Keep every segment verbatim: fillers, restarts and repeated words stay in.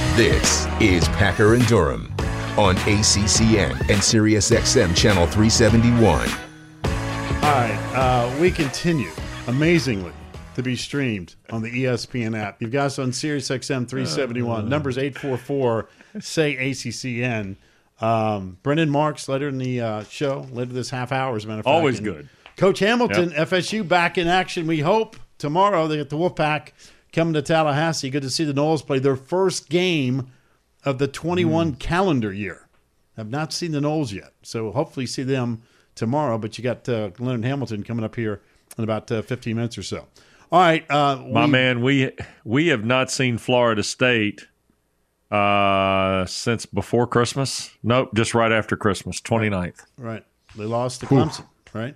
This is Packer and Durham on A C C N and Sirius X M Channel three seventy-one. All right, uh, we continue, amazingly, to be streamed on the E S P N app. You've got us on Sirius X M three seventy-one. Uh, Numbers eight four four, say A C C N. Um, Brendan Marks, later in the uh, show, later this half hour, as a matter of fact. Always and good. Coach Hamilton, yep. F S U back in action, we hope. Tomorrow they get the Wolfpack coming to Tallahassee. Good to see the Noles play their first game of the twenty-one mm. calendar year. I've not seen the Noles yet, so hopefully see them tomorrow. But you got uh, Leonard Hamilton coming up here in about uh, fifteen minutes or so. All right. Uh, My we, man, we we have not seen Florida State uh, since before Christmas. Nope, just right after Christmas, twenty-ninth. Right. They lost to Clemson, right?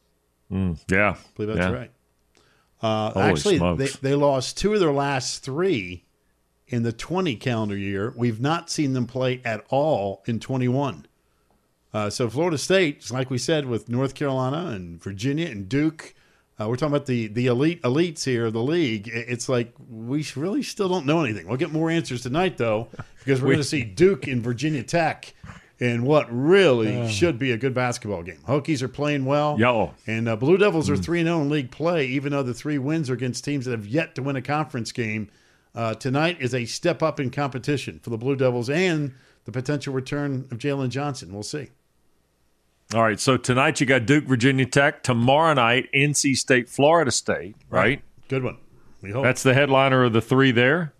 Mm, yeah. I believe that's yeah. right. Uh, Holy actually, smokes. they, they lost two of their last three in the twenty calendar year. We've not seen them play at all in twenty-one. Uh, so Florida State, like we said, with North Carolina and Virginia and Duke, uh, we're talking about the the elite elites here of the league. It's like we really still don't know anything. We'll get more answers tonight, though, because we're we, going to see Duke and Virginia Tech in what really uh, should be a good basketball game. Hokies are playing well. Yo. And uh, Blue Devils are three and oh in league play, even though the three wins are against teams that have yet to win a conference game. Uh, tonight is a step up in competition for the Blue Devils and the potential return of Jalen Johnson. We'll see. All right, so tonight you got Duke, Virginia Tech. Tomorrow night, N C State, Florida State, right? right. Good one. We hope. That's the headliner of the three there.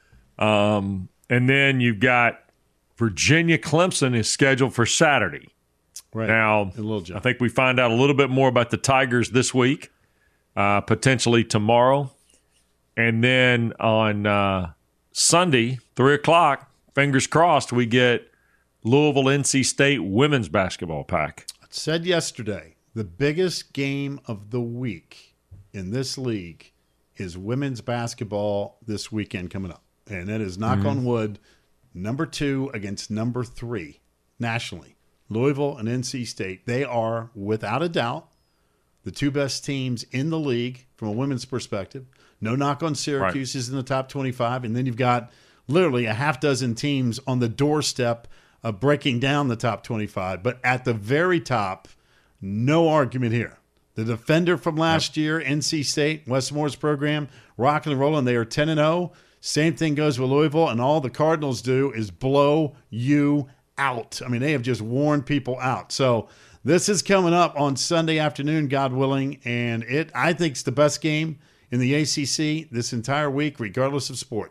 Um, and then you've got Virginia Clemson is scheduled for Saturday. Right. Now, I think we find out a little bit more about the Tigers this week, uh, potentially tomorrow. And then on uh, Sunday, three o'clock, fingers crossed, we get Louisville, N C State women's basketball pack. I said yesterday, the biggest game of the week in this league is women's basketball this weekend coming up. And that is, knock mm-hmm. on wood, number two against number three nationally. Louisville and N C State, they are, without a doubt, the two best teams in the league from a women's perspective. No knock on Syracuse right. is in the top twenty-five. And then you've got literally a half dozen teams on the doorstep of breaking down the top twenty-five. But at the very top, no argument here. The defender from last yep. year, N C State, Wes Moore's program, rocking and rolling. They are ten and oh. Same thing goes with Louisville, and all the Cardinals do is blow you out. I mean, they have just worn people out. So this is coming up on Sunday afternoon, God willing, and it I think it's the best game in the A C C this entire week, regardless of sport.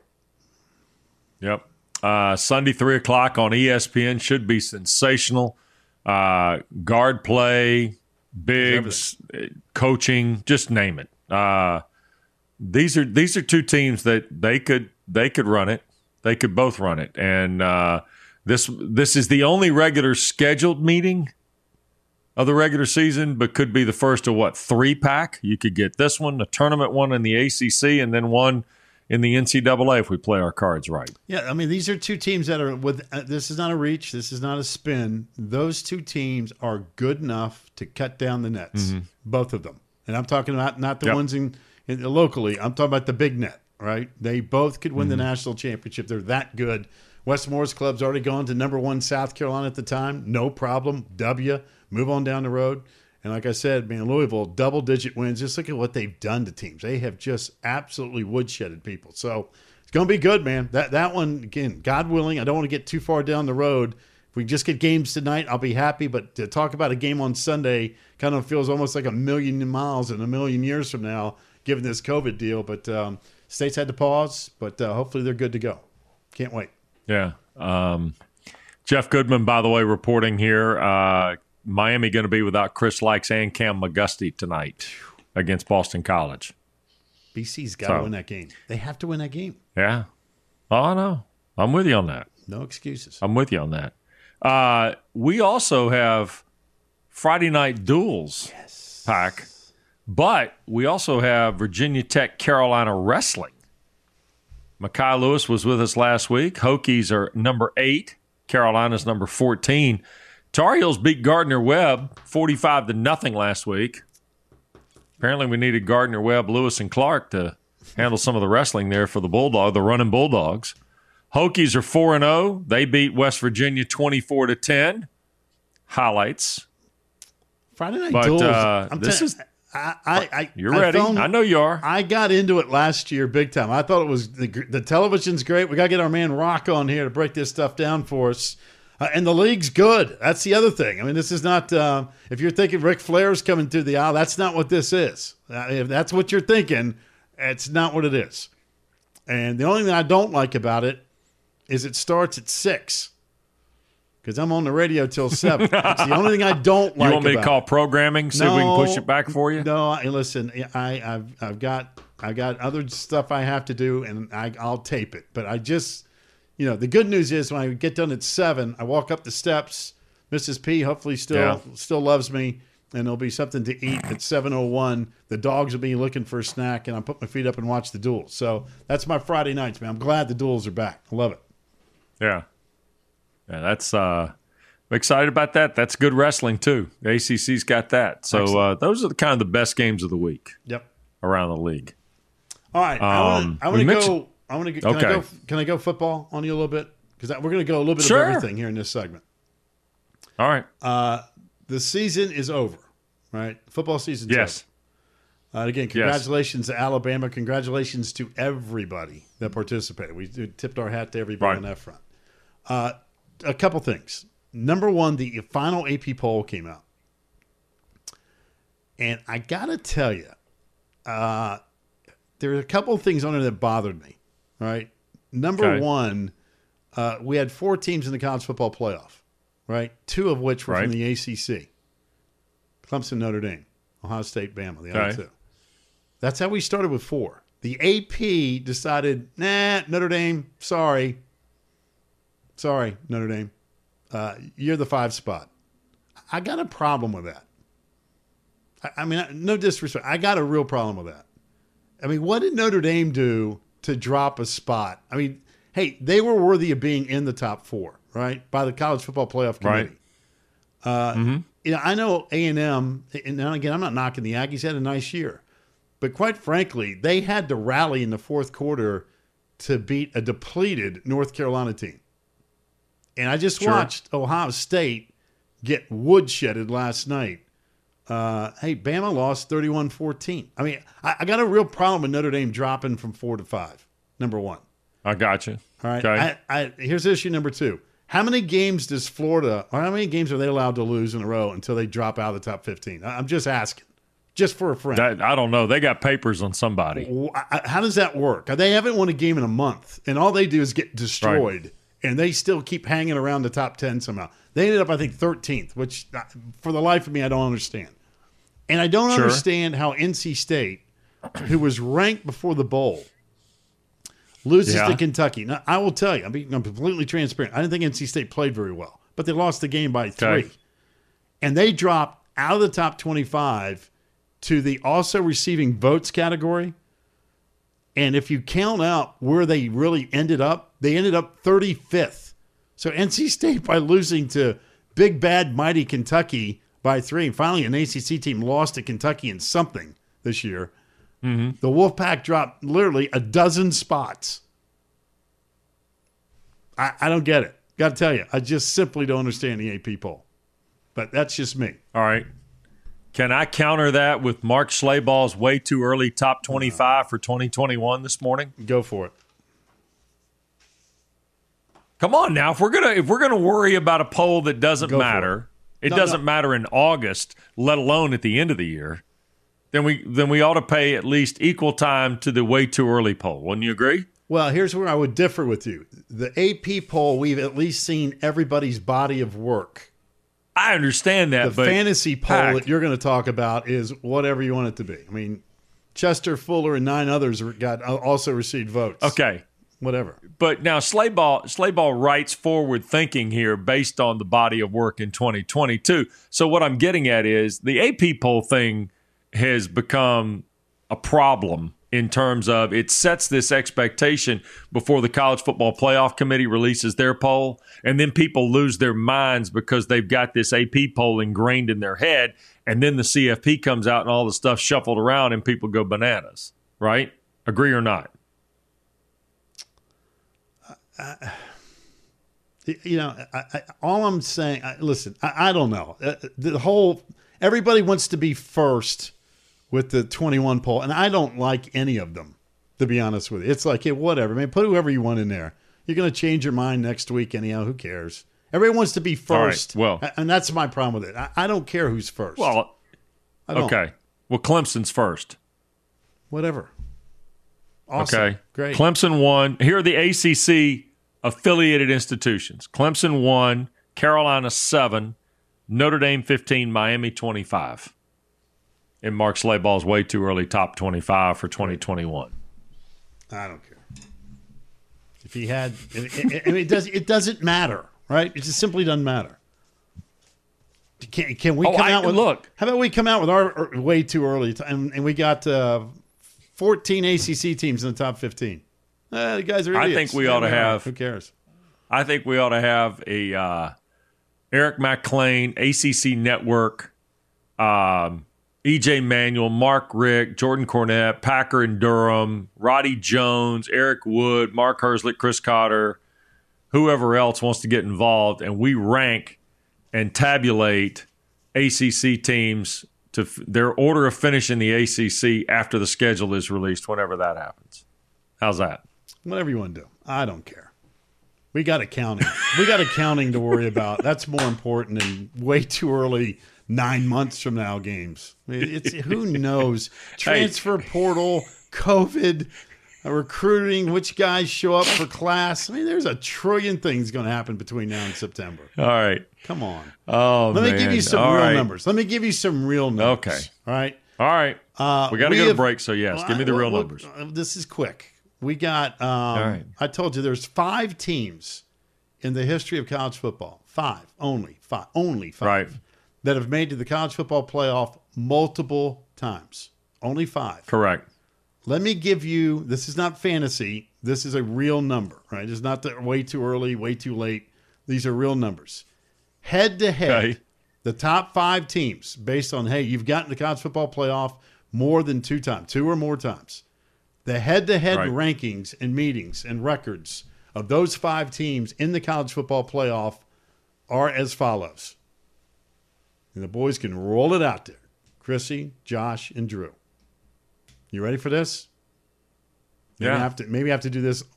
Yep. Uh, Sunday, three o'clock on E S P N should be sensational. Uh, guard play, bigs, coaching, just name it. Uh, these are these are two teams that they could they could run it. They could both run it, and uh, this this is the only regular scheduled meeting of the regular season, but could be the first of what three pack. You could get this one, a tournament one in the A C C, and then one in the N C double A if we play our cards right. Yeah, I mean, these are two teams that are with. Uh, this is not a reach. This is not a spin. Those two teams are good enough to cut down the nets, mm-hmm. both of them. And I'm talking about not the yep. ones in, in locally. I'm talking about the big net. Right? They both could win mm-hmm. the national championship. They're that good. Wes Moore's club's already gone to number one South Carolina at the time. No problem. W. Move on down the road. And like I said, man, Louisville, double-digit wins. Just look at what they've done to teams. They have just absolutely woodshedded people. So it's going to be good, man. That that one, again, God willing, I don't want to get too far down the road. If we just get games tonight, I'll be happy. But to talk about a game on Sunday kind of feels almost like a million miles and a million years from now, given this COVID deal. But um, State's had to pause, but uh, hopefully they're good to go. Can't wait. Yeah. Um, Jeff Goodman, by the way, reporting here. Uh, Miami going to be without Chris Likes and Cam McGusty tonight against Boston College. B C's got to so, win that game. They have to win that game. Yeah. Oh, I know. I'm with you on that. No excuses. I'm with you on that. Uh, we also have Friday night duels yes. pack, but we also have Virginia Tech Carolina wrestling. Mekhi Lewis was with us last week. Hokies are number eight. Carolina's number fourteen. Tar Heels beat Gardner Webb forty-five to nothing last week. Apparently we needed Gardner Webb, Lewis, and Clark to handle some of the wrestling there for the Bulldog, the running Bulldogs. Hokies are four and oh. They beat West Virginia twenty-four to ten. Highlights. Friday Night But Duels. uh, I'm this te- is I, I, I, you're I ready. found- I know you are. I got into it last year big time. I thought it was the, the television's great. We got to get our man Rock on here to break this stuff down for us. Uh, and the league's good. That's the other thing. I mean, this is not, uh, if you're thinking Ric Flair's coming through the aisle, that's not what this is. Uh, if that's what you're thinking, it's not what it is. And the only thing I don't like about it is it starts at six because I'm on the radio till seven. It's the only thing I don't like. You want me about to call it. programming so No, we can push it back for you? No, I, listen, I, I've I've got I got other stuff I have to do, and I, I'll tape it. But I just, you know, the good news is when I get done at seven, I walk up the steps. Missus P hopefully still Yeah. still loves me, and there'll be something to eat at seven oh one. The dogs will be looking for a snack, and I put my feet up and watch the duels. So that's my Friday nights, man. I'm glad the duels are back. I love it. Yeah. Yeah, that's uh I'm excited about that. That's good wrestling too. The A C C's got that. So uh, those are the kind of the best games of the week Yep. around the league. All right. Um, I want we to mentioned- go. I want to. Can Okay. I go? Can I go football on you a little bit? Because we're going to go a little bit Sure. of everything here in this segment. All right. Uh, the season is over, right? Football season. Yes. Uh, again, congratulations to Alabama. Congratulations to everybody that participated. We tipped our hat to everybody Right. on that front. Uh, a couple things. Number one, the final A P poll came out. And I got to tell you, uh, there are a couple of things on there that bothered me, right? Number Okay. one, uh, we had four teams in the college football playoff, right? Two of which were Right. from the A C C. Clemson, Notre Dame, Ohio State, Bama, the Okay. other two. That's how we started with four. The A P decided, nah, Notre Dame, sorry. Sorry, Notre Dame. Uh, you're the five spot. I got a problem with that. I, I mean, no disrespect. I got a real problem with that. I mean, what did Notre Dame do to drop a spot? I mean, hey, they were worthy of being in the top four, right, by the College Football Playoff Committee. Right. Uh, mm-hmm. You know, I know A and M, and again, I'm not knocking the Aggies, had a nice year. But quite frankly, they had to rally in the fourth quarter to beat a depleted North Carolina team. And I just Sure. watched Ohio State get woodshedded last night. Uh, hey, Bama lost thirty-one fourteen. I mean, I, I got a real problem with Notre Dame dropping from four to five, number one. I got you. All right. Okay. I, I, here's issue number two. How many games does Florida, or how many games are they allowed to lose in a row until they drop out of the top fifteen? I- I'm just asking, just for a friend. That, I don't know. They got papers on somebody. W- I- How does that work? They haven't won a game in a month, and all they do is get destroyed, and they still keep hanging around the top ten somehow. They ended up, I think, thirteenth, which uh, for the life of me, I don't understand. And I don't Sure. understand how N C State, who was ranked before the bowl, loses Yeah. to Kentucky. Now, I will tell you, I'm, being, I'm completely transparent. I didn't think N C State played very well, but they lost the game by three. Okay. And they dropped out of the top twenty-five to the also receiving votes category. And if you count out where they really ended up, they ended up thirty-fifth. So N C State, by losing to big, bad, mighty Kentucky by three, and finally an A C C team lost to Kentucky in something this year, Mm-hmm. the Wolfpack dropped literally a dozen spots. I, I don't get it. Got to tell you, I just simply don't understand the A P poll. But that's just me. All right. Can I counter that with Mark Schlabach's way too early top twenty-five for twenty twenty-one this morning? Go for it. Come on now. If we're gonna if we're gonna worry about a poll that doesn't Go for matter, it, No, doesn't no. matter in August, let alone at the end of the year, then we then we ought to pay at least equal time to the way too early poll. Wouldn't you agree? Well, here's where I would differ with you. The A P poll, we've at least seen everybody's body of work. I understand that, The but fantasy poll Pack, that you're going to talk about is whatever you want it to be. I mean, Chester Fuller and nine others got also received votes. okay. Whatever. But now Schlabach, Schlabach writes forward thinking here based on the body of work in twenty twenty-two. So what I'm getting at is the A P poll thing has become a problem in terms of it sets this expectation before the College Football Playoff Committee releases their poll, and then people lose their minds because they've got this A P poll ingrained in their head, and then the C F P comes out and all the stuff shuffled around and people go bananas, right? Agree or not? uh, you know, I, I, all I'm saying, I, listen, I, I don't know. Uh, the whole, everybody wants to be first with the twenty-one poll, and I don't like any of them, to be honest with you. It's like, hey, whatever, man, put whoever you want in there. You're going to change your mind next week anyhow. Who cares? Everybody wants to be first. All right, well, and that's my problem with it. I, I don't care who's first. Well, I don't. Okay. Well, Clemson's first. Whatever. Awesome. Okay. Great. Clemson won. Here are the A C C affiliated institutions. Clemson won, Carolina seven, Notre Dame fifteen, Miami twenty-five. And Mark Slayball's way too early top twenty-five for twenty twenty-one. I don't care. If he had, it, it, it, it does. It doesn't matter, right? It just simply doesn't matter. Can, can we oh, come I, out with? Look, how about we come out with our way too early, and, and we got uh, fourteen A C C teams in the top fifteen. Uh, the guys are idiots. I think we ought to have. Who cares? I think we ought to have a uh, Eric McClain, A C C Network, um, E J Manuel, Mark Rick, Jordan Cornette, Packer and Durham, Roddy Jones, Eric Wood, Mark Herzlich, Chris Cotter, whoever else wants to get involved, and we rank and tabulate A C C teams to f- their order of finish in the A C C after the schedule is released, whenever that happens. How's that? Whatever you want to do. I don't care. We got accounting. we got accounting to worry about. That's more important than way too early nine months from now games. I mean, it's who knows? Transfer hey. portal, COVID, uh, recruiting, which guys show up for class. I mean, there's a trillion things going to happen between now and September. All right. Come on. Oh, Let man. me give you some All real right. numbers. Let me give you some real numbers. Okay. All right. All right. Uh, we got to we go have, to break, so yes, well, give me the I, real well, numbers. Uh, this is quick. We got, um, All right. I told you there's five teams in the history of college football, five, only five, only five, Right. that have made to the college football playoff multiple times. Only five. Correct. Let me give you, this is not fantasy. This is a real number, right? It's not the, way too early, way too late. These are real numbers. Head to head, Okay. the top five teams based on, hey, you've gotten the college football playoff more than two times, two or more times. The head-to-head Right. rankings and meetings and records of those five teams in the college football playoff are as follows. And the boys can roll it out there. Chrissy, Josh, and Drew. You ready for this? Maybe Yeah. I have to, maybe I have to do this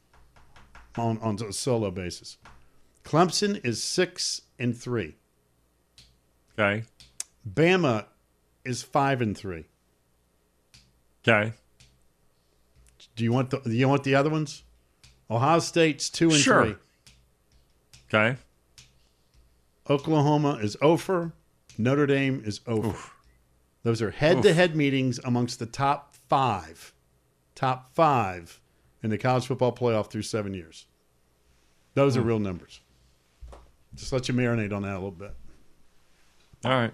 on, on a solo basis. Clemson is six and three. Okay. Bama is five and three. Okay. Do you want the do you want the other ones? Ohio State's two and Sure. three. Okay. Oklahoma is over. Notre Dame is over. Oof. Those are head-to-head meetings amongst the top five, top five in the college football playoff through seven years. Those Hmm. are real numbers. Just let you marinate on that a little bit. All right.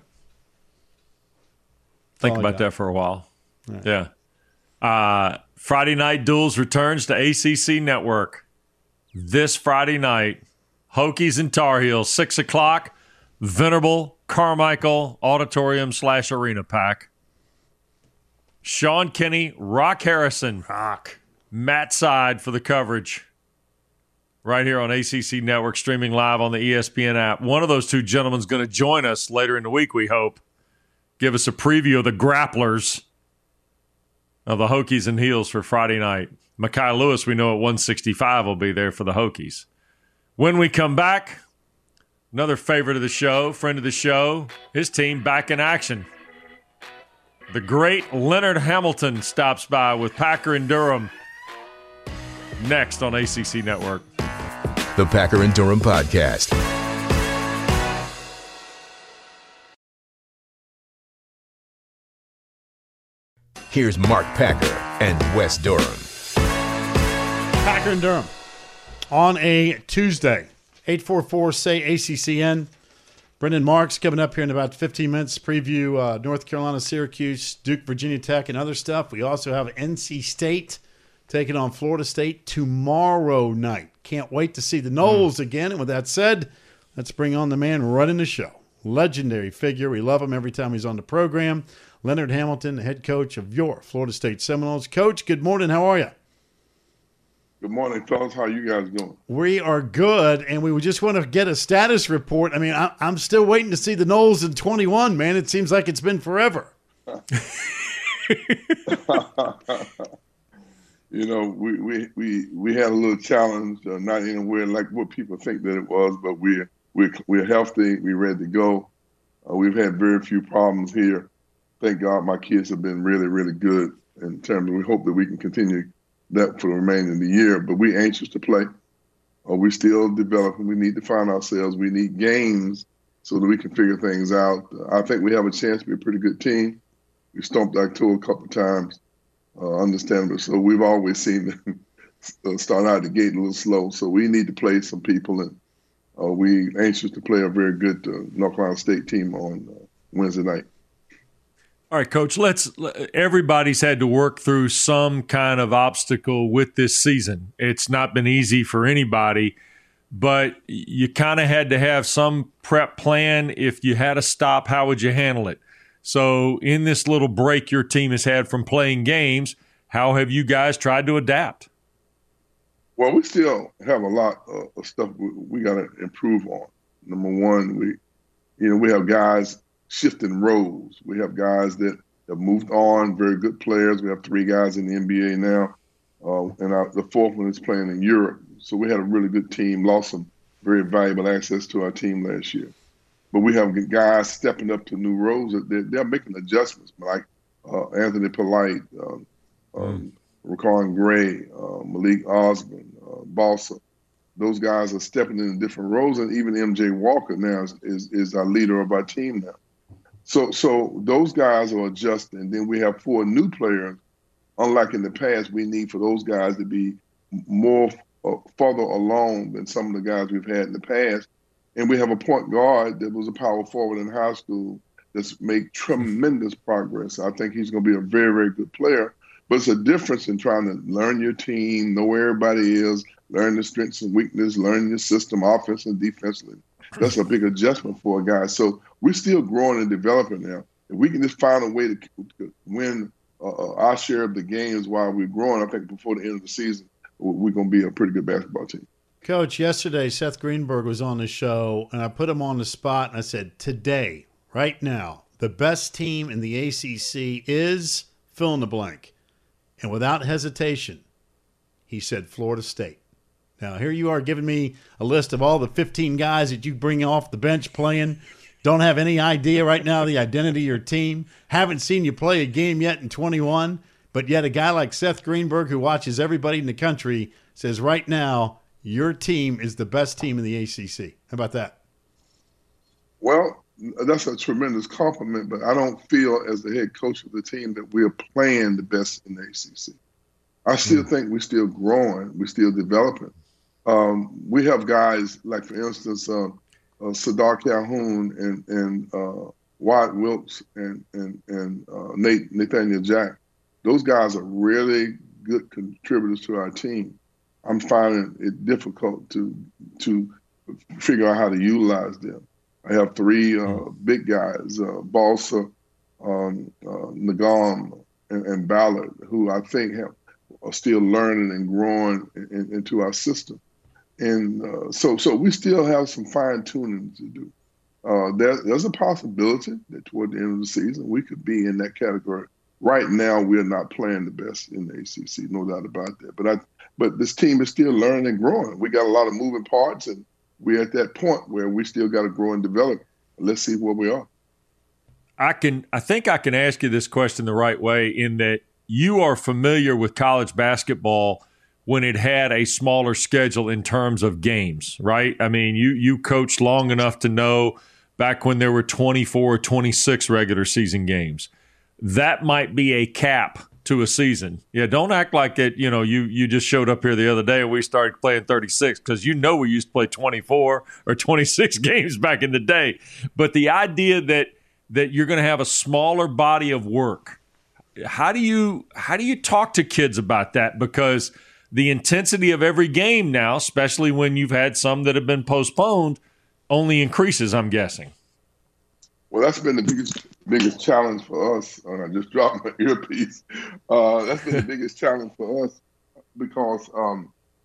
Think all I about got. that for a while. Right. Yeah. Uh, Friday Night Duels returns to A C C Network this Friday night. Hokies and Tar Heels, six o'clock. Venerable Carmichael Auditorium slash Arena Pack. Sean Kinney, Rock Harrison, Rock. Matt Side for the coverage. Right here on A C C Network, streaming live on the E S P N app. One of those two gentlemen is going to join us later in the week, we hope. Give us a preview of the grapplers of the Hokies and Heels for Friday night. Mekhi Lewis, we know at one sixty-five, will be there for the Hokies. When we come back, another favorite of the show, friend of the show, his team back in action. The great Leonard Hamilton stops by with Packer and Durham next on A C C Network. The Packer and Durham Podcast. Here's Mark Packer and Wes Durham. Packer and Durham on a Tuesday. eight four four, say A C C N. Brendan Marks coming up here in about fifteen minutes. Preview uh, North Carolina, Syracuse, Duke, Virginia Tech, and other stuff. We also have N C State taking on Florida State tomorrow night. Can't wait to see the Noles again. And with that said, let's bring on the man running the show. Legendary figure. We love him every time he's on the program. Leonard Hamilton, the head coach of your Florida State Seminoles. Coach, good morning. How are you? Good morning, fellas. How you guys doing? We are good, and we just want to get a status report. I mean, I, I'm still waiting to see the Noles in twenty-one, man. It seems like it's been forever. You know, we, we, we, we had a little challenge, uh, not anywhere like what people think that it was, but we're, we're, we're healthy. We're ready to go. Uh, we've had very few problems here. Thank God my kids have been really, really good in terms of we hope that we can continue that for the remainder of the year. But we're anxious to play. Uh, we're still developing. We need to find ourselves. We need games so that we can figure things out. Uh, I think we have a chance to be a pretty good team. We stomped October a couple of times. Uh, understandable. So we've always seen them start out the gate a little slow. So we need to play some people, and uh, we anxious to play a very good uh, North Carolina State team on uh, Wednesday night. All right, Coach. Let's. Everybody's had to work through some kind of obstacle with this season. It's not been easy for anybody, but you kind of had to have some prep plan. If you had to stop, how would you handle it? So in this little break your team has had from playing games, how have you guys tried to adapt? Well, we still have a lot of stuff we, we got to improve on. Number one, we, you know, we have guys shifting roles. We have guys that have moved on, very good players. We have three guys in the N B A now, uh, and our, the fourth one is playing in Europe. So we had a really good team, lost some very valuable access to our team last year. But we have guys stepping up to new roles. They're, they're making adjustments, like uh, Anthony Polite, um, um, mm. Raquan Gray, uh, Malik Osborne, uh, Balsa. Those guys are stepping into different roles, and even M J Walker now is, is, is our leader of our team now. So, so those guys are adjusting. Then we have four new players. Unlike in the past, we need for those guys to be more uh, further along than some of the guys we've had in the past. And we have a point guard that was a power forward in high school that's made tremendous progress. I think he's going to be a very, very good player. But it's a difference in trying to learn your team, know where everybody is, learn the strengths and weaknesses, learn your system, offense and defensively. That's a big adjustment for a guy. So we're still growing and developing now. If we can just find a way to, to win uh, our share of the games while we're growing, I think before the end of the season, we're going to be a pretty good basketball team. Coach, yesterday Seth Greenberg was on the show, and I put him on the spot, and I said, today, right now, the best team in the A C C is fill in the blank. And without hesitation, he said Florida State. Now, here you are giving me a list of all the fifteen guys that you bring off the bench playing. Don't have any idea right now the identity of your team. Haven't seen you play a game yet in twenty-one. But yet a guy like Seth Greenberg, who watches everybody in the country, says right now your team is the best team in the A C C. How about that? Well, that's a tremendous compliment, but I don't feel as the head coach of the team that we're playing the best in the A C C. I still mm. think we're still growing. We're still developing. Um, we have guys like, for instance, uh, uh, Sadar Calhoun and, and uh, Wyatt Wilkes and, and, and uh, Nate, Nathaniel Jack. Those guys are really good contributors to our team. I'm finding it difficult to to figure out how to utilize them. I have three uh, big guys, uh, Balsa, um, uh, Nagam, and, and Ballard, who I think have, are still learning and growing in, in, into our system. And uh, so so we still have some fine-tuning to do. Uh, there, there's a possibility that toward the end of the season we could be in that category. Right now, we're not playing the best in the A C C, no doubt about that. But I, but this team is still learning and growing. We got a lot of moving parts, and we're at that point where we still got to grow and develop. Let's see where we are. I can, I think I can ask you this question the right way, in that you are familiar with college basketball when it had a smaller schedule in terms of games, right? I mean, you you coached long enough to know back when there were twenty-four or twenty-six regular season games. That might be a cap to a season. Yeah, don't act like it. You know, you you just showed up here the other day and we started playing thirty-six, because you know we used to play twenty-four or twenty-six games back in the day. But the idea that that you're going to have a smaller body of work, how do you how do you talk to kids about that? Because the intensity of every game now, especially when you've had some that have been postponed, only increases, I'm guessing. Well, that's been the biggest biggest challenge for us. And I just dropped my earpiece. Uh, that's been the biggest challenge for us because um,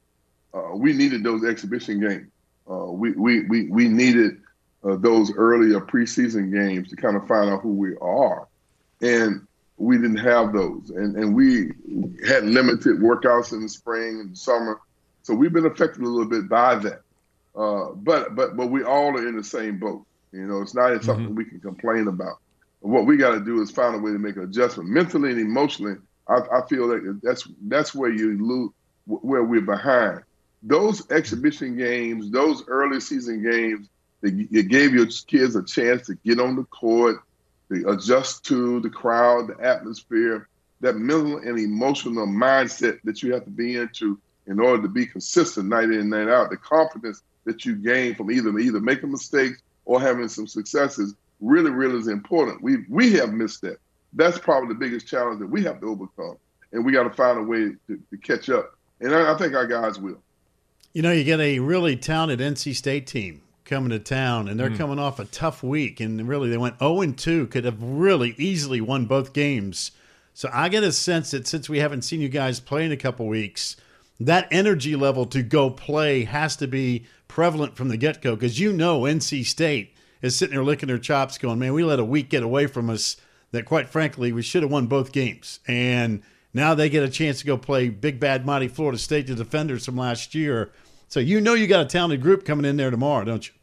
uh, we needed those exhibition games. Uh, we, we, we, we needed uh, those earlier preseason games to kind of find out who we are. And we didn't have those. And, and we had limited workouts in the spring and the summer. So we've been affected a little bit by that. Uh, but but but we all are in the same boat. You know, it's not something mm-hmm. we can complain about. What we got to do is find a way to make an adjustment mentally and emotionally. I, I feel like that's that's where you lose, where we're behind. Those exhibition games, those early season games, it gave your kids a chance to get on the court, to adjust to the crowd, the atmosphere, that mental and emotional mindset that you have to be into in order to be consistent night in and night out. The confidence that you gain from either either making mistakes or having some successes really, really is important. We we have missed that. That's probably the biggest challenge that we have to overcome, and we got to find a way to, to catch up. And I, I think our guys will. You know, you get a really talented N C State team coming to town, and they're mm. coming off a tough week, and really they went oh and two, could have really easily won both games. So I get a sense that since we haven't seen you guys play in a couple weeks, that energy level to go play has to be prevalent from the get-go, because you know N C State is sitting there licking their chops going, man, we let a week get away from us that, quite frankly, we should have won both games. And now they get a chance to go play big, bad, mighty Florida State, the defenders from last year. So you know you got a talented group coming in there tomorrow, don't you?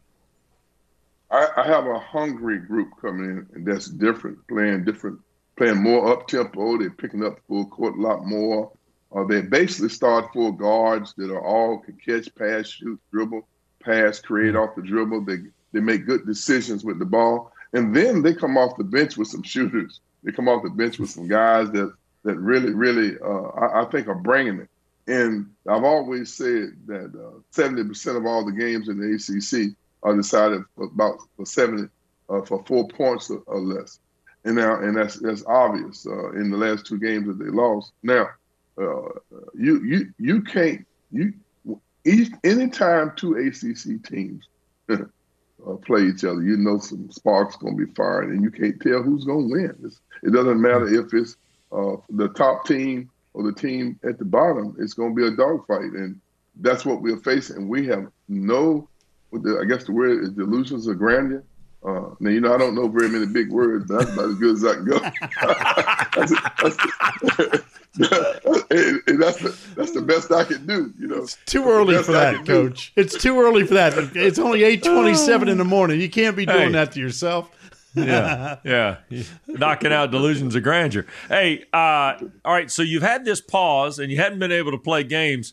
I, I have a hungry group coming in, and that's different, playing different, playing more up-tempo. They're picking up full court a lot more. Uh, they basically start full guards that are all can catch, pass, shoot, dribble, pass, create off the dribble. They they make good decisions with the ball. And then they come off the bench with some shooters. They come off the bench with some guys that that really, really, uh, I, I think are bringing it. And I've always said that uh, seventy percent of all the games in the A C C are decided for about for seventy, uh, for four points or, or less. And now, and that's that's obvious uh, in the last two games that they lost. Now, uh, you you you can't you each anytime two A C C teams uh, play each other, you know some sparks going to be fired, and you can't tell who's going to win. It's, it doesn't matter if it's uh, the top team or the team at the bottom. It's going to be a dogfight, and that's what we're facing. And we have no, I guess the word is delusions of grandeur. Uh, now, you know, I don't know very many big words, but that's about as good as I can go. that's, that's, and, and that's, the, that's the best I can do, you know. It's too early for that, Coach. Do. It's too early for that. It's only eight twenty-seven in the morning. You can't be doing hey. that to yourself. yeah, yeah. Knocking out delusions of grandeur. Hey, uh, all right, so you've had this pause, and you hadn't been able to play games.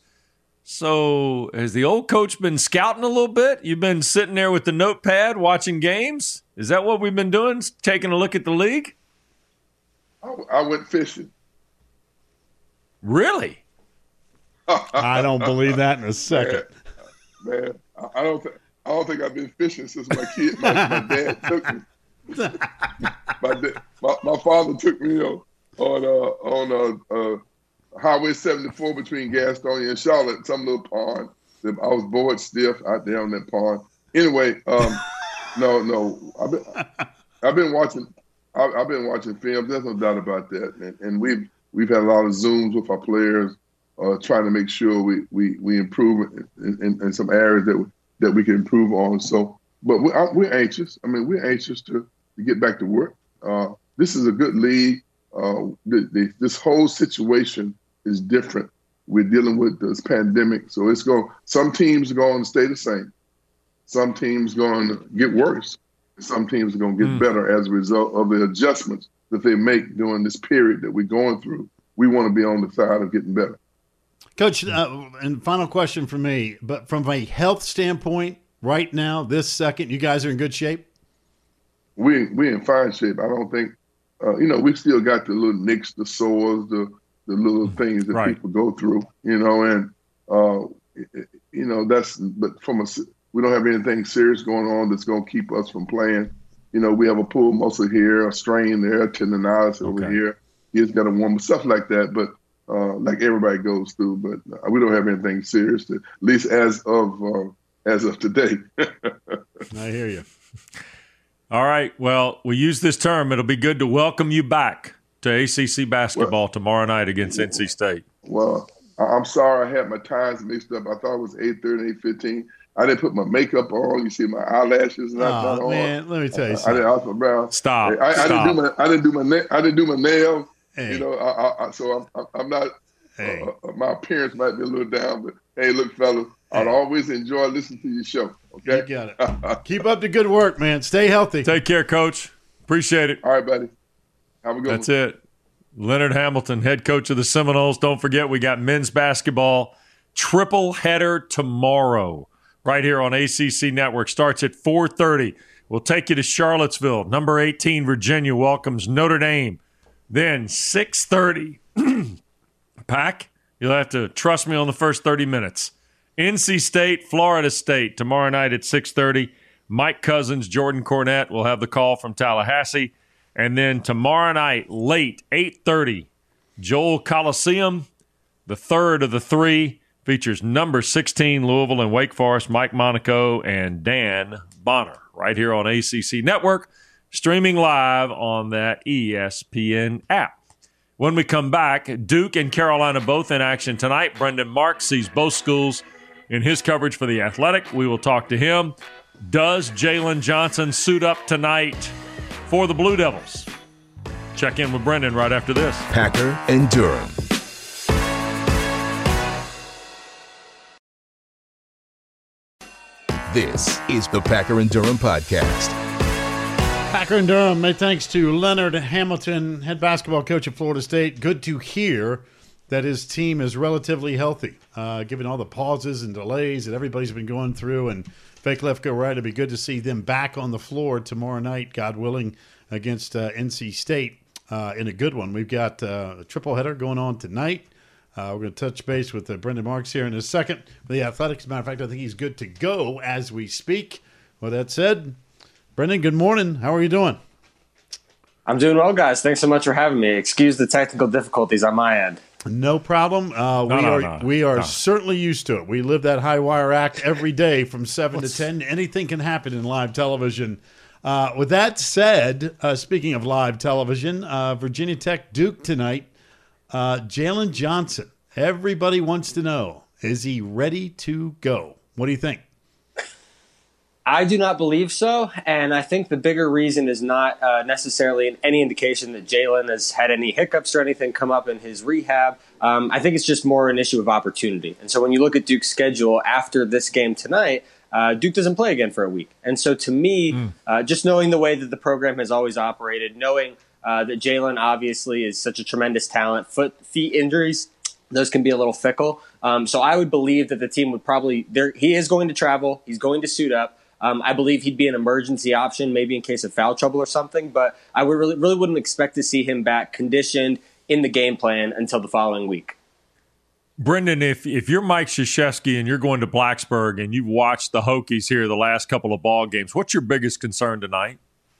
So has the old coach been scouting a little bit? You've been sitting there with the notepad watching games? Is that what we've been doing, taking a look at the league? I, I went fishing. Really? I don't believe that in a second. Man, man I don't think I don't think I've been fishing since my kid, my, my dad took me. my, dad, my my father took me on on uh, on uh, uh, Highway seventy-four between Gastonia and Charlotte, some little pond. I was bored stiff out there on that pond. Anyway, um, no, no, I've been I've been watching I've, I've been watching films. There's no doubt about that, and, and we've we've had a lot of Zooms with our players, uh, trying to make sure we we we improve in, in, in some areas that that we can improve on. So, but we, I, we're anxious. I mean, we're anxious to, to get back to work. Uh, this is a good league. Uh, the, the, this whole situation is different. We're dealing with this pandemic, so it's going. Some teams are going to stay the same. Some teams are going to get worse. Some teams are going to get mm. better as a result of the adjustments that they make during this period that we're going through. We want to be on the side of getting better. Coach, uh, and final question for me, but from a health standpoint, right now, this second, you guys are in good shape? We we in fine shape. I don't think, uh, you know, we still got the little nicks, the sores, the the little things that right. people go through, you know, and, uh, you know, that's, but from a, we don't have anything serious going on that's going to keep us from playing. You know, we have a pull muscle here, a strain there, a tendonitis okay. over here. He's got a warm, stuff like that, but uh, like everybody goes through, but uh, we don't have anything serious, to, at least as of uh, as of today. I hear you. All right. Well, we use this term. It'll be good to welcome you back to A C C basketball well, tomorrow night against N C State. Well, I'm sorry I had my times mixed up. I thought it was eight thirty, eight fifteen. I didn't put my makeup on. You see my eyelashes not, oh, not man, on. let me tell you I, something. I didn't also brown. Stop. I, I Stop. didn't do my I didn't do my na- I didn't do my nails. Hey. You know, I, I, so I'm I'm not. Hey. Uh, my appearance might be a little down, but hey, look, fellas, hey. I'd always enjoy listening to your show. Okay, you got it. Keep up the good work, man. Stay healthy. Take care, Coach. Appreciate it. All right, buddy. Have a good That's one. it. Leonard Hamilton, head coach of the Seminoles. Don't forget, we got men's basketball triple header tomorrow right here on A C C Network. Starts at four thirty. We'll take you to Charlottesville. Number eighteen, Virginia, welcomes Notre Dame. Then six thirty. Pack, you'll have to trust me on the first thirty minutes. N C State, Florida State, tomorrow night at six thirty. Mike Cousins, Jordan Cornette will have the call from Tallahassee. And then tomorrow night, late, eight thirty, Joel Coliseum, the third of the three, features number sixteen, Louisville and Wake Forest, Mike Monaco and Dan Bonner, right here on A C C Network, streaming live on that E S P N app. When we come back, Duke and Carolina both in action tonight. Brendan Marks sees both schools in his coverage for The Athletic. We will talk to him. Does Jalen Johnson suit up tonight for the Blue Devils? Check in with Brendan right after this. Packer and Durham. This is the Packer and Durham podcast. Packer and Durham, my thanks to Leonard Hamilton, head basketball coach at Florida State. Good to hear that his team is relatively healthy, uh, given all the pauses and delays that everybody's been going through. And fake left, go right. It'd be good to see them back on the floor tomorrow night, God willing, against uh, N C State uh, in a good one. We've got uh, a triple header going on tonight. Uh, we're going to touch base with uh, Brendan Marks here in a second. For the Athletics, as a matter of fact, I think he's good to go as we speak. With that said, Brendan, good morning. How are you doing? I'm doing well, guys. Thanks so much for having me. Excuse the technical difficulties on my end. No problem. Uh, no, we no, are no, we are no. certainly used to it. We live that high wire act every day from seven to ten. Anything can happen in live television. Uh, with that said, uh, speaking of live television, uh, Virginia Tech Duke tonight. Uh, Jalen Johnson. Everybody wants to know, is he ready to go? What do you think? I do not believe so, and I think the bigger reason is not uh, necessarily any indication that Jalen has had any hiccups or anything come up in his rehab. Um, I think it's just more an issue of opportunity. And so when you look at Duke's schedule after this game tonight, uh, Duke doesn't play again for a week. And so to me, mm. uh, just knowing the way that the program has always operated, knowing uh, that Jalen obviously is such a tremendous talent, foot, feet injuries, those can be a little fickle. Um, so I would believe that the team would probably – he is going to travel. He's going to suit up. Um, I believe he'd be an emergency option, maybe in case of foul trouble or something. But I would really, really wouldn't expect to see him back conditioned in the game plan until the following week. Brendan, if if you're Mike Krzyzewski and you're going to Blacksburg and you've watched the Hokies here the last couple of ball games, what's your biggest concern tonight?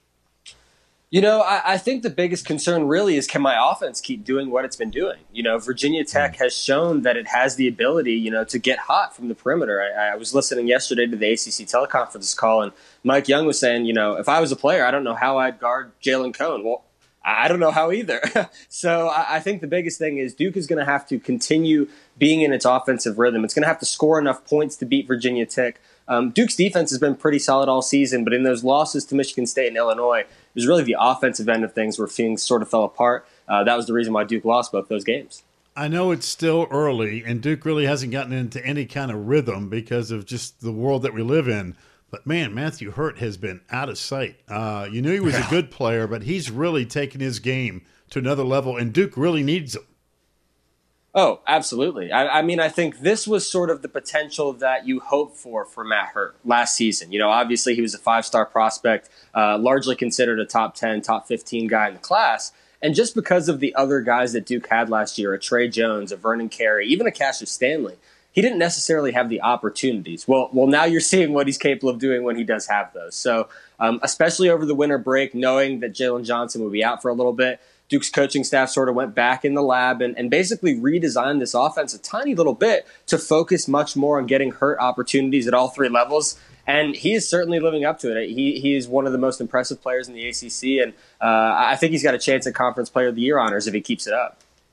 You know, I, I think the biggest concern really is, can my offense keep doing what it's been doing? You know, Virginia Tech has shown that it has the ability, you know, to get hot from the perimeter. I, I was listening yesterday to the A C C teleconference call, and Mike Young was saying, you know, if I was a player, I don't know how I'd guard Jalen Cone. Well, I don't know how either. So I, I think the biggest thing is Duke is going to have to continue being in its offensive rhythm. It's going to have to score enough points to beat Virginia Tech. Um, Duke's defense has been pretty solid all season, but in those losses to Michigan State and Illinois, it was really the offensive end of things where things sort of fell apart. Uh, that was the reason why Duke lost both those games. I know it's still early, and Duke really hasn't gotten into any kind of rhythm because of just the world that we live in. But, man, Matthew Hurt has been out of sight. Uh, you knew he was a good player, but he's really taken his game to another level, and Duke really needs him. Oh, absolutely. I, I mean, I think this was sort of the potential that you hoped for for Matt Hurt last season. You know, obviously he was a five-star prospect, uh, largely considered a top ten, top fifteen guy in the class. And just because of the other guys that Duke had last year, a Trey Jones, a Vernon Carey, even a Cassius Stanley, he didn't necessarily have the opportunities. Well, well, now you're seeing what he's capable of doing when he does have those. So um, especially over the winter break, knowing that Jalen Johnson would be out for a little bit, Duke's coaching staff sort of went back in the lab and, and basically redesigned this offense a tiny little bit to focus much more on getting Hurt opportunities at all three levels. And he is certainly living up to it. He he is one of the most impressive players in the A C C, and uh, I think he's got a chance at Conference Player of the Year honors if he keeps it up.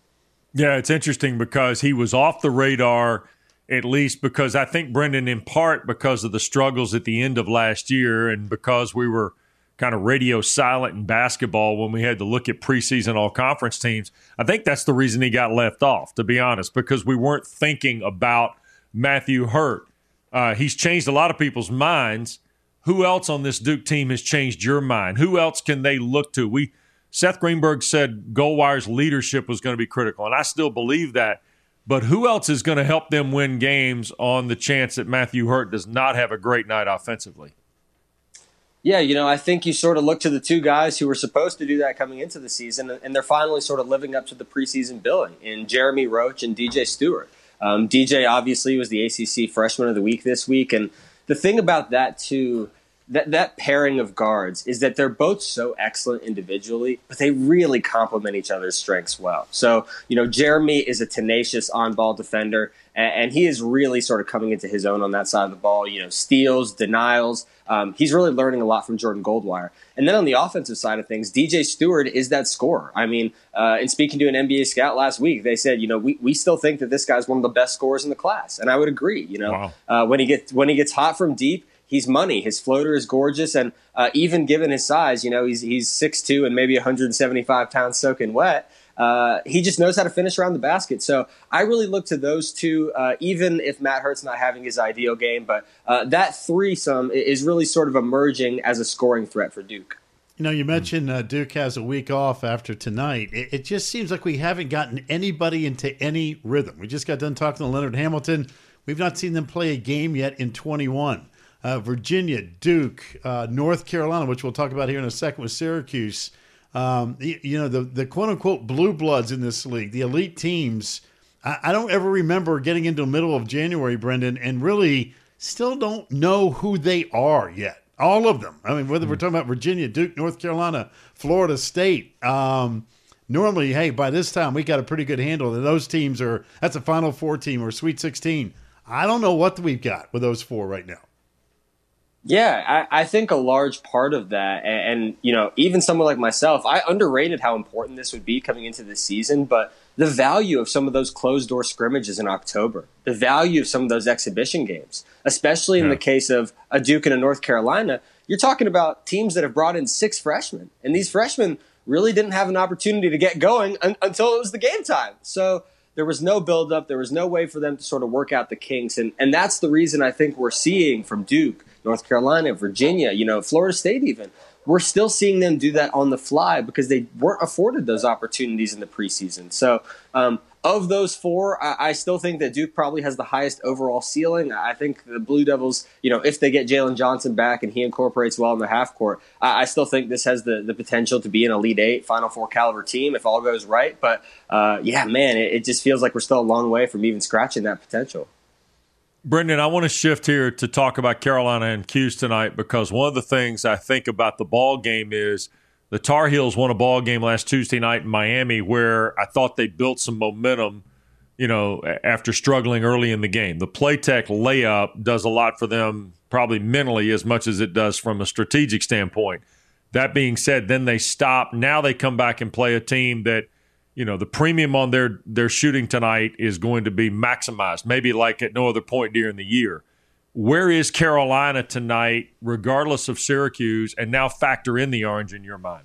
Yeah, it's interesting because he was off the radar, at least because I think, Brendan, in part because of the struggles at the end of last year and because we were kind of radio silent in basketball when we had to look at preseason all-conference teams. I think that's the reason he got left off, to be honest, because we weren't thinking about Matthew Hurt. Uh, he's changed a lot of people's minds. Who else on this Duke team has changed your mind? Who else can they look to? We Seth Greenberg said Goldwire's leadership was going to be critical, and I still believe that. But who else is going to help them win games on the chance that Matthew Hurt does not have a great night offensively? Yeah, you know, I think you sort of look to the two guys who were supposed to do that coming into the season, and they're finally sort of living up to the preseason billing in Jeremy Roach and D J Stewart. Um, D J obviously was the A C C Freshman of the Week this week, and the thing about that, too, that, that pairing of guards is that they're both so excellent individually, but they really complement each other's strengths well. So, you know, Jeremy is a tenacious on-ball defender, and, and he is really sort of coming into his own on that side of the ball, you know, steals, denials. Um, he's really learning a lot from Jordan Goldwire. And then on the offensive side of things, D J Stewart is that scorer. I mean, uh, in speaking to an N B A scout last week, they said, you know, we, we still think that this guy's one of the best scorers in the class. And I would agree, you know, wow. uh, when he gets when he gets hot from deep, he's money. His floater is gorgeous. And uh, even given his size, you know, he's he's six two and maybe one hundred seventy-five pounds soaking wet. Uh, he just knows how to finish around the basket. So I really look to those two, uh, even if Matt Hurt's not having his ideal game. But uh, that threesome is really sort of emerging as a scoring threat for Duke. You know, you mentioned uh, Duke has a week off after tonight. It, it just seems like we haven't gotten anybody into any rhythm. We just got done talking to Leonard Hamilton. We've not seen them play a game yet in twenty-one. Uh, Virginia, Duke, uh, North Carolina, which we'll talk about here in a second with Syracuse. Um, you, you know, the, the quote-unquote blue bloods in this league, the elite teams, I, I don't ever remember getting into the middle of January, Brendan, and really still don't know who they are yet. All of them. I mean, whether we're talking about Virginia, Duke, North Carolina, Florida State. Um, normally, hey, by this time, we got a pretty good handle that those teams are, that's a Final Four team or Sweet sixteen. I don't know what we've got with those four right now. Yeah, I, I think a large part of that, and, and, you know, even someone like myself, I underrated how important this would be coming into this season, but the value of some of those closed-door scrimmages in October, the value of some of those exhibition games, especially in yeah. the case of a Duke and a North Carolina, you're talking about teams that have brought in six freshmen, and these freshmen really didn't have an opportunity to get going un- until it was the game time. So there was no build-up, there was no way for them to sort of work out the kinks, and, and that's the reason I think we're seeing from Duke, North Carolina, Virginia, you know, Florida State even. We're still seeing them do that on the fly because they weren't afforded those opportunities in the preseason. So um, of those four, I, I still think that Duke probably has the highest overall ceiling. I think the Blue Devils, you know, if they get Jalen Johnson back and he incorporates well in the half court, I, I still think this has the, the potential to be an Elite Eight, Final Four caliber team if all goes right. But uh, yeah, man, it, it just feels like we're still a long way from even scratching that potential. Brendan, I want to shift here to talk about Carolina and Cuse tonight because one of the things I think about the ball game is the Tar Heels won a ball game last Tuesday night in Miami where I thought they built some momentum, you know, after struggling early in the game. The Playtech layup does a lot for them probably mentally as much as it does from a strategic standpoint. That being said, then they stop. Now they come back and play a team that, you know, the premium on their their shooting tonight is going to be maximized, maybe like at no other point during the year. Where is Carolina tonight, regardless of Syracuse, and now factor in the Orange in your mind?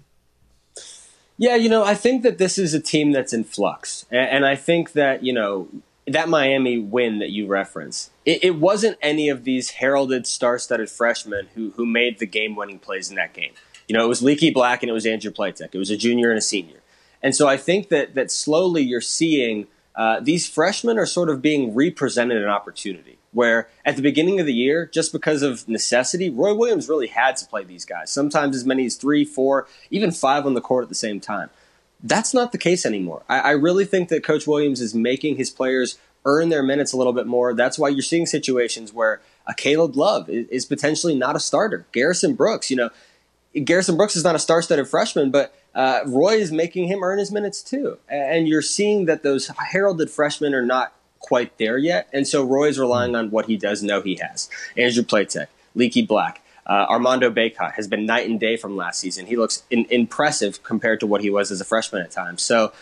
Yeah, you know, I think that this is a team that's in flux. And, and I think that, you know, that Miami win that you reference, it, it wasn't any of these heralded star-studded freshmen who who made the game-winning plays in that game. You know, it was Leaky Black and it was Andrew Playtech. It was a junior and a senior. And so I think that that slowly you're seeing uh, these freshmen are sort of being represented an opportunity where at the beginning of the year, just because of necessity, Roy Williams really had to play these guys, sometimes as many as three, four, even five on the court at the same time. That's not the case anymore. I, I really think that Coach Williams is making his players earn their minutes a little bit more. That's why you're seeing situations where a Caleb Love is, is potentially not a starter. Garrison Brooks, you know, Garrison Brooks is not a star-studded freshman, but uh, Roy is making him earn his minutes too. And you're seeing that those heralded freshmen are not quite there yet. And so Roy is relying on what he does know he has. Andrew Playtech, Leaky Black, uh, Armando Bacot has been night and day from last season. He looks in- impressive compared to what he was as a freshman at times. So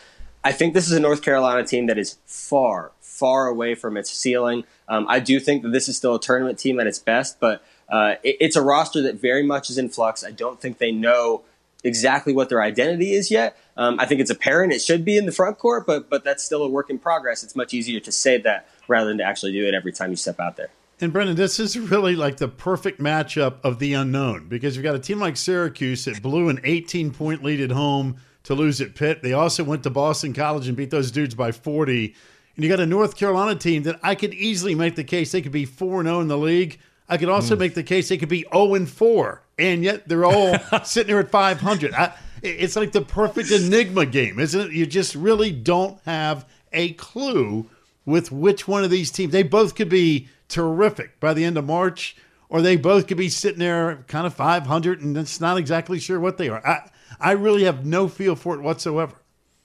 I think this is a North Carolina team that is far, far away from its ceiling. Um, I do think that this is still a tournament team at its best, but uh, it, it's a roster that very much is in flux. I don't think they know exactly what their identity is yet. Um, I think it's apparent it should be in the front court, but but that's still a work in progress. It's much easier to say that rather than to actually do it every time you step out there. And Brendan, this is really like the perfect matchup of the unknown, because you've got a team like Syracuse that blew an eighteen-point lead at home to lose at Pitt. They also went to Boston College and beat those dudes by forty. And you got a North Carolina team that I could easily make the case they could be four and oh in the league. I could also mm. make the case they could be oh and four, and yet they're all sitting there at five hundred. I, it's like the perfect enigma game, isn't it? You just really don't have a clue with which one of these teams. They both could be terrific by the end of March, or they both could be sitting there kind of five hundred, and it's not exactly sure what they are. I, I really have no feel for it whatsoever.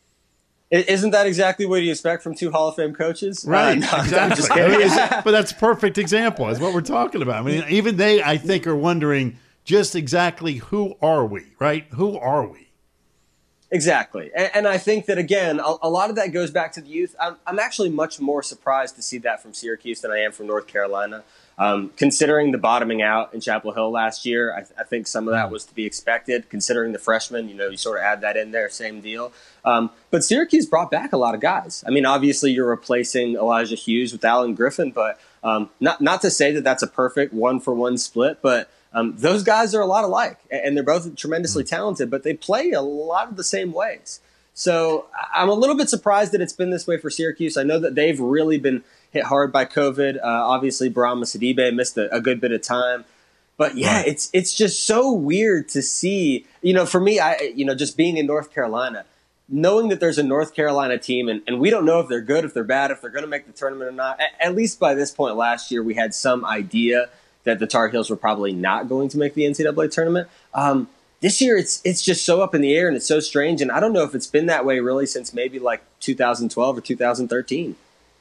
Isn't that exactly what you expect from two Hall of Fame coaches? Right, uh, no, exactly. I'm just kidding. But that's a perfect example. Is what we're talking about. I mean, even they, I think, are wondering just exactly who are we, right? Who are we? Exactly. And, and I think that, again, a, a lot of that goes back to the youth. I'm, I'm actually much more surprised to see that from Syracuse than I am from North Carolina. Um, considering the bottoming out in Chapel Hill last year, I, th- I think some of that was to be expected. Considering the freshmen, you know, you sort of add that in there, same deal. Um, but Syracuse brought back a lot of guys. I mean, obviously you're replacing Elijah Hughes with Alan Griffin, but um, not not to say that that's a perfect one-for-one split, but um, those guys are a lot alike, and they're both tremendously talented, but they play a lot of the same ways. So I'm a little bit surprised that it's been this way for Syracuse. I know that they've really been hit hard by COVID. Uh, obviously, Barama Sidibe missed a, a good bit of time. But, yeah, right. it's it's just so weird to see. You know, for me, I you know, just being in North Carolina, knowing that there's a North Carolina team, and, and we don't know if they're good, if they're bad, if they're going to make the tournament or not. At, at least by this point last year, we had some idea that the Tar Heels were probably not going to make the N C double A tournament. Um, this year, it's it's just so up in the air, and it's so strange. And I don't know if it's been that way really since maybe like two thousand twelve or two thousand thirteen.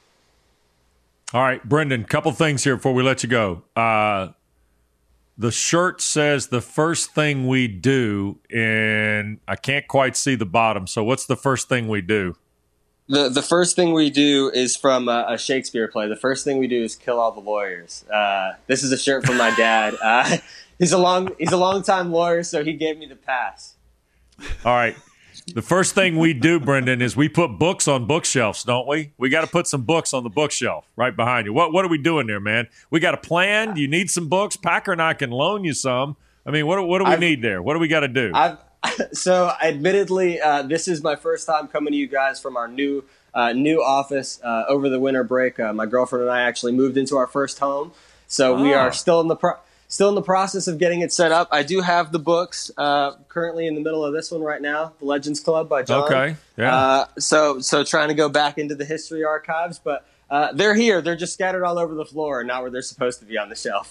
All right, Brendan, couple things here before we let you go. Uh, the shirt says the first thing we do, and I can't quite see the bottom. So what's the first thing we do? The the first thing we do is from a, a Shakespeare play. The first thing we do is kill all the lawyers. Uh, this is a shirt from my dad. Uh, he's a long he's a longtime lawyer, so he gave me the pass. All right. The first thing we do, Brendan, is we put books on bookshelves, don't we? We got to put some books on the bookshelf right behind you. What what are we doing there, man? We got a plan? Do you need some books? Packer and I can loan you some. I mean, what, what do we I've, need there? What do we got to do? I've, so, admittedly, uh, this is my first time coming to you guys from our new uh, new office uh, over the winter break. Uh, my girlfriend and I actually moved into our first home, so oh. we are still in the pro- Still in the process of getting it set up. I do have the books uh, currently in the middle of this one right now, The Legends Club by John. Okay, yeah. Uh, so, so trying to go back into the history archives, but uh, they're here. They're just scattered all over the floor, not where they're supposed to be on the shelf.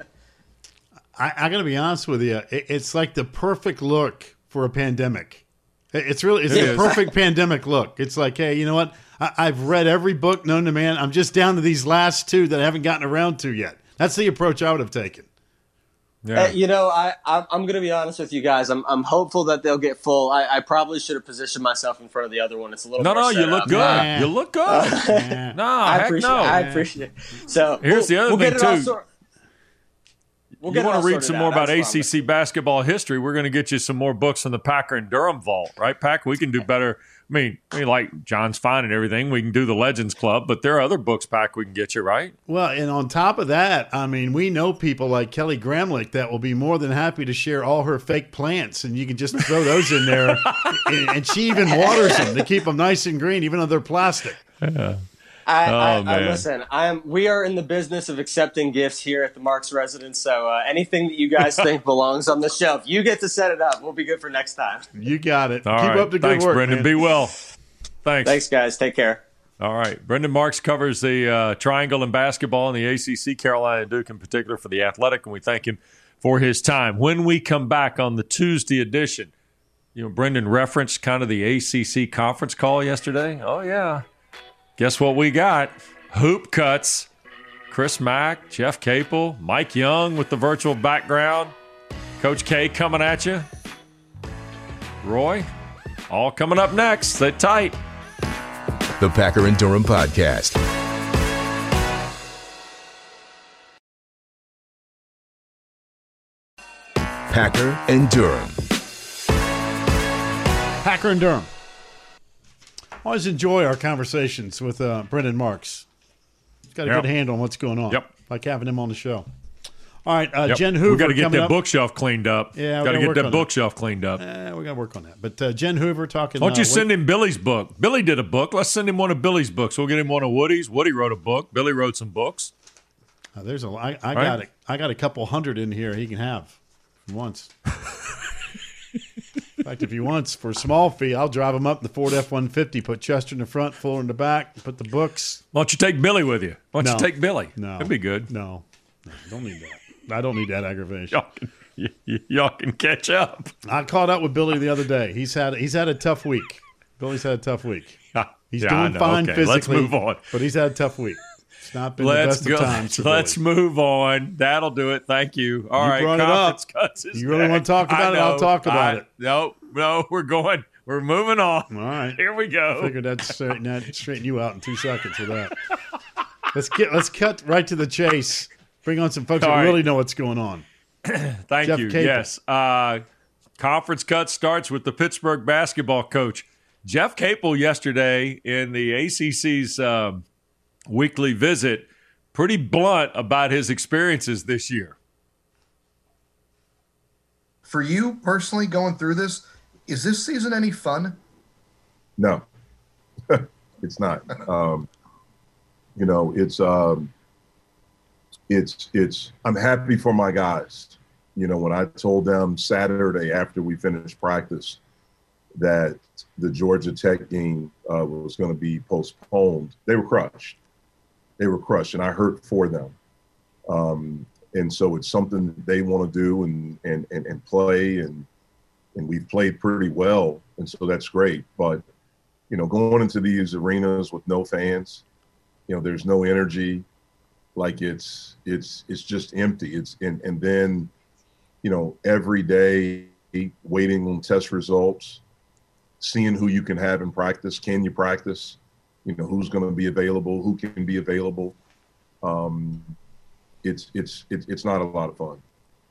I, I got to be honest with you. It, it's like the perfect look for a pandemic. It's really it's it the perfect pandemic look. It's like, hey, you know what? I, I've read every book known to man. I'm just down to these last two that I haven't gotten around to yet. That's the approach I would have taken. Yeah. Uh, you know, I, I, I'm going to be honest with you guys. I'm I'm hopeful that they'll get full. I, I probably should have positioned myself in front of the other one. It's a little no, more no. You look up. good. Yeah. You look good. Uh, no, I heck appreciate. no. I appreciate it. So here's we'll, the other we'll thing too. Sort- we'll you want to read some more out. about That's A C C fun. Basketball history? We're going to get you some more books from the Packer and Durham vault, right, Pack? We can do better. I mean, I mean, like John's fine and everything. We can do the Legends Club, but there are other books, Pack, we can get you, right? Well, and on top of that, I mean, we know people like Kelly Gramlich that will be more than happy to share all her fake plants, and you can just throw those in there. and, and she even waters them to keep them nice and green, even though they're plastic. Yeah. I, oh, I, man. I listen. I am. We are in the business of accepting gifts here at the Marks residence. So uh, anything that you guys think belongs on the shelf, you get to set it up. We'll be good for next time. You got it. All Keep right. up the Thanks, good work, Brendan. man. Be well. Thanks. Thanks, guys. Take care. All right. Brendan Marks covers the uh, triangle in basketball in the A C C, Carolina and Duke in particular for the Athletic, and we thank him for his time. When we come back on the Tuesday edition, you know, Brendan referenced kind of the A C C conference call yesterday. Oh, yeah. Guess what we got? Hoop Cuts. Chris Mack, Jeff Capel, Mike Young with the virtual background. Coach K coming at you. Roy, all coming up next. Stay tight. the Packer and Durham Podcast. Packer and Durham. Packer and Durham. Always enjoy our conversations with uh, Brendan Marks. He's got a Yep. good handle on what's going on. Yep. Like having him on the show. All right, uh, Yep. Jen Hoover. We got to get coming that up. bookshelf cleaned up. Yeah, we got to gotta get work that on that. bookshelf cleaned up. Eh, we got to work on that. But uh, Jen Hoover talking. Why don't you uh, send him Billy's book? Billy did a book. Let's send him one of Billy's books. We'll get him one of Woody's. Woody wrote a book. Billy wrote some books. Uh, there's a. I, I Right? got it. I got a couple hundred in here. He can have once. In fact, if he wants for a small fee, I'll drive him up in the Ford F one fifty. Put Chester in the front, Fuller in the back. Put the books. Why don't you take Billy with you? Why don't No. you take Billy? No, That'd be good. No, no, don't need that. I don't need that aggravation. Y'all can, y- y- y'all can catch up. I caught up with Billy the other day. He's had he's had a tough week. Billy's had a tough week. He's Yeah, I doing know. fine Okay, physically. let's move on. But he's had a tough week. It's not been Let's the go. best of times. for Let's Billy. move on. That'll do it. Thank you. All You right. brought it Conference up. cuts is You really want back. to talk about I it? I'll know. talk about I- it. No, no, we're going. We're moving on. All right. Here we go. Figured I'd straighten, that, straighten you out in two seconds with that. Let's get let's cut right to the chase. Bring on some folks All that right. really know what's going on. Thank Jeff you. Capel. Yes. Uh, conference cut starts with the Pittsburgh basketball coach. Jeff Capel yesterday in the A C C's um, weekly visit, pretty blunt about his experiences this year. For you personally going through this, is this season any fun? No, it's not. Um, you know, it's um, it's it's. I'm happy for my guys. You know, when I told them Saturday after we finished practice that the Georgia Tech game uh, was going to be postponed, they were crushed. They were crushed, and I hurt for them. Um, and so it's something that they want to do and and and, and play, and and we've played pretty well, and so that's great. But you know, going into these arenas with no fans, you know, there's no energy, like it's it's it's just empty. It's and and then, you know, every day waiting on test results, seeing who you can have in practice. Can you practice? You know, who's going to be available? Who can be available? Um, it's it's it's it's not a lot of fun.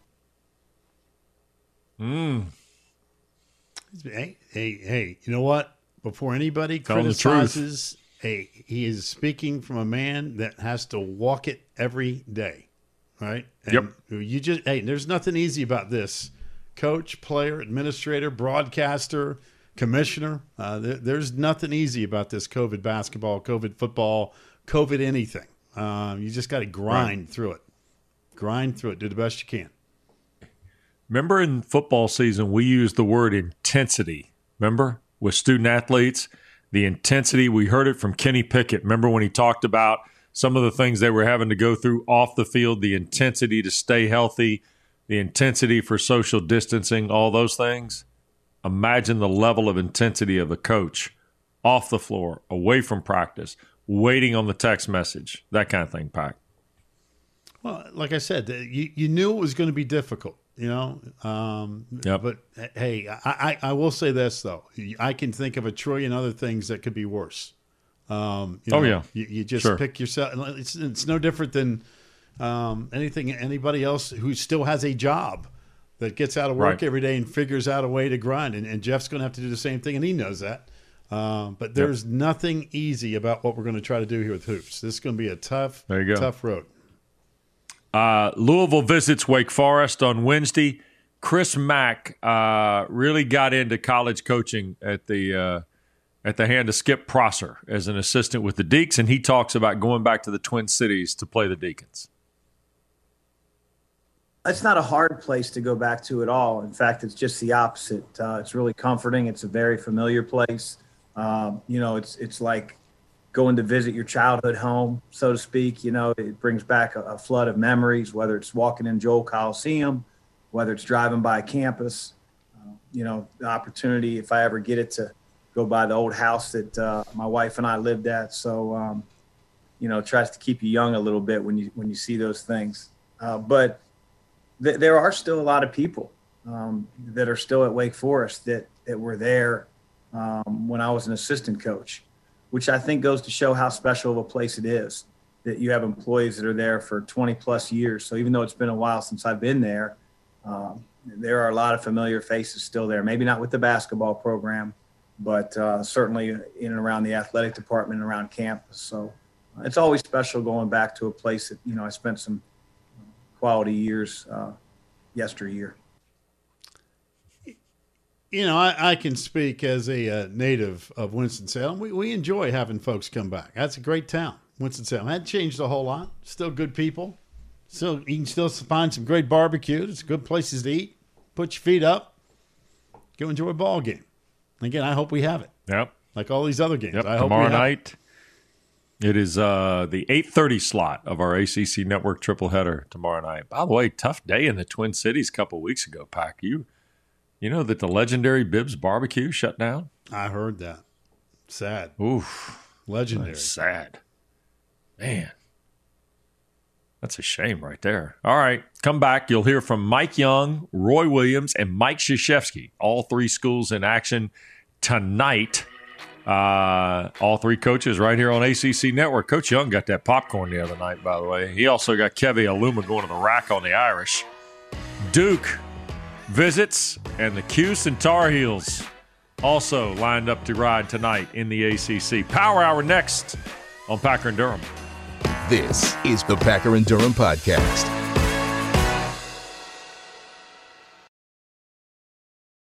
Mm. Hey, hey, hey! You know what? Before anybody Telling the truth. criticizes, hey, he is speaking from a man that has to walk it every day, right? And Yep. You just hey, there's nothing easy about this. Coach, player, administrator, broadcaster, commissioner. Uh, there, there's nothing easy about this COVID basketball, COVID football, COVID anything. Um, you just got to grind through it. Grind through it. Do the best you can. Remember in football season, we used the word intensity. Remember? With student athletes, the intensity, we heard it from Kenny Pickett. Remember when he talked about some of the things they were having to go through off the field, the intensity to stay healthy, the intensity for social distancing, all those things? Imagine the level of intensity of a coach off the floor, away from practice, waiting on the text message, that kind of thing, Pac. Well, like I said, you, you knew it was going to be difficult, you know. Um, Yep. But hey, I, I, I will say this though: I can think of a trillion other things that could be worse. Um, you Oh, know, yeah. you, you just Sure. pick yourself. It's, it's no different than um, anything anybody else who still has a job that gets out of work Right. every day and figures out a way to grind. And, and Jeff's going to have to do the same thing, and he knows that. Um, but there's nothing easy about what we're going to try to do here with hoops. This is going to be a tough, There you go. tough road. Uh, Louisville visits Wake Forest on Wednesday. Chris Mack uh, really got into college coaching at the uh, at the hand of Skip Prosser as an assistant with the Deacs, and he talks about going back to the Twin Cities to play the Deacons. It's not a hard place to go back to at all. In fact, it's just the opposite. Uh, it's really comforting. It's a very familiar place. Um, you know, it's it's like going to visit your childhood home, so to speak. You know, it brings back a, a flood of memories, whether it's walking in Joel Coliseum, whether it's driving by campus. Uh, you know, the opportunity, if I ever get it, to go by the old house that uh, my wife and I lived at. So, um, you know, it tries to keep you young a little bit when you when you see those things. Uh, but th- there are still a lot of people um, that are still at Wake Forest that that were there um, when I was an assistant coach. which I think goes to show how special of a place it is, that you have employees that are there for twenty plus years. So even though it's been a while since I've been there, um, there are a lot of familiar faces still there. Maybe not with the basketball program, but uh, certainly in and around the athletic department and around campus. So uh, it's always special going back to a place that, you know, I spent some quality years uh, yesteryear. You know, I, I can speak as a uh, native of Winston-Salem. We, we enjoy having folks come back. That's a great town, Winston-Salem. Hadn't changed a whole lot. Still good people. Still, you can still find some great barbecue. It's good places to eat. Put your feet up. Go enjoy a ball game. Again, I hope we have it. Yep. Like all these other games. Yep. I hope Tomorrow we have night, it. it is uh, the eight thirty slot of our A C C Network triple header tomorrow night. By the way, tough day in the Twin Cities a couple of weeks ago, Pack. You, you know that the legendary Bibbs Barbecue shut down? I heard that. Sad. Oof. Legendary. That's sad. Man. That's a shame right there. All right, come back. You'll hear from Mike Young, Roy Williams, and Mike Krzyzewski. All three schools in action tonight. Uh, all three coaches right here on A C C Network. Coach Young got that popcorn the other night, by the way. He also got Kevin Aluma going to the rack on the Irish. Duke visits, and the Cuse and Tar Heels also lined up to ride tonight in the A C C. Power Hour next on Packer and Durham. This is the Packer and Durham Podcast.